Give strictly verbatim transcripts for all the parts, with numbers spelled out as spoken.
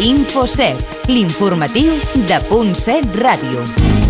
InfoSet, l'informatiu de Punt set Ràdio.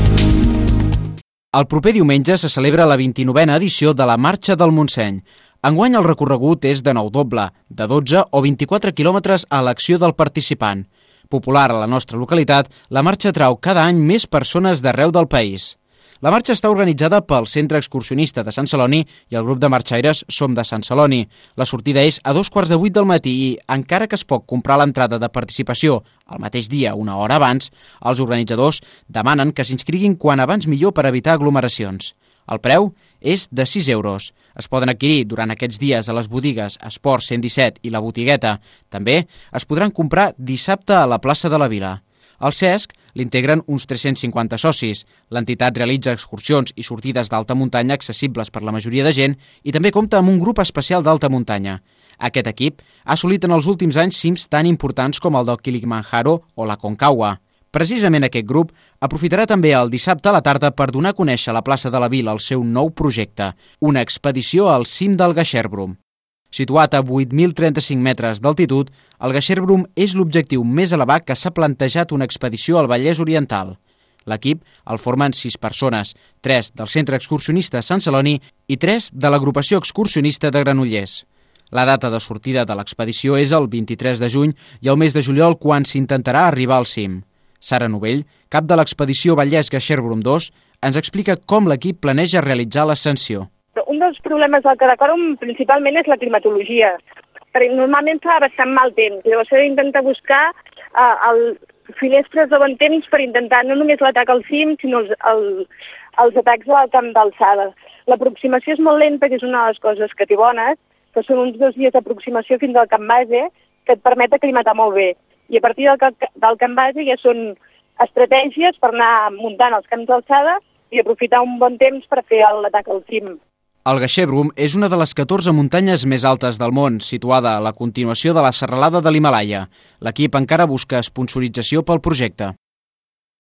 El proper diumenge se celebra la vint-i-novena edició de la Marxa del Montseny. Enguany el recorregut és de nou doble, de dotze o vint-i-quatre quilòmetres a elecció del participant. Popular a la nostra localitat, la marxa trau cada any més persones d'arreu del país. La marxa està organitzada pel Centre Excursionista de Sant Celoni i el grup de marxaires Som de Sant Celoni. La sortida és a dos quarts de vuit del matí i, encara que es pot comprar l'entrada de participació el mateix dia, una hora abans, els organitzadors demanen que s'inscriguin quan abans millor per evitar aglomeracions. El preu és de sis euros. Es poden adquirir durant aquests dies a les botigues Esport cent disset i La Botigueta. També es podran comprar dissabte a la plaça de la Vila. Al Cesc l'integren uns tres-cents cinquanta socis. L'entitat realitza excursions i sortides d'alta muntanya accessibles per la majoria de gent i també compta amb un grup especial d'alta muntanya. Aquest equip ha assolit en els últims anys cims tan importants com el del Kilimanjaro o la Concagua. Precisament aquest grup aprofitarà també el dissabte a la tarda per donar a conèixer a la plaça de la Vila el seu nou projecte, una expedició al cim del Gaixerbrum. Situat a vuit mil trenta-cinc metres d'altitud, el Gaixerbrum és l'objectiu més elevat que s'ha plantejat una expedició al Vallès Oriental. L'equip el formen sis persones, tres del Centre Excursionista Sant Celoni i tres de l'Agrupació Excursionista de Granollers. La data de sortida de l'expedició és el vint-i-tres de juny i el mes de juliol quan s'intentarà arribar al cim. Sara Novell, cap de l'expedició Vallès Gaixerbrum dos, ens explica com l'equip planeja realitzar l'ascensió. Un dels problemes del Karakorum principalment és la climatologia, perquè normalment fa bastant mal temps. Llavors s'ha d'intentar buscar uh, el, finestres de bon temps per intentar no només l'atac al cim, sinó els, el, els atacs al camp d'alçada. L'aproximació és molt lenta, que és una de les coses que té bones, que són uns dos dies d'aproximació fins al camp base, que et permet aclimatar molt bé. I a partir del, del camp base ja són estratègies per anar muntant els camps d'alçada i aprofitar un bon temps per fer l'atac al cim. El Gaixerbrum és una de les catorze muntanyes més altes del món, situada a la continuació de la serralada de l'Himàlaia. L'equip encara busca sponsorització pel projecte.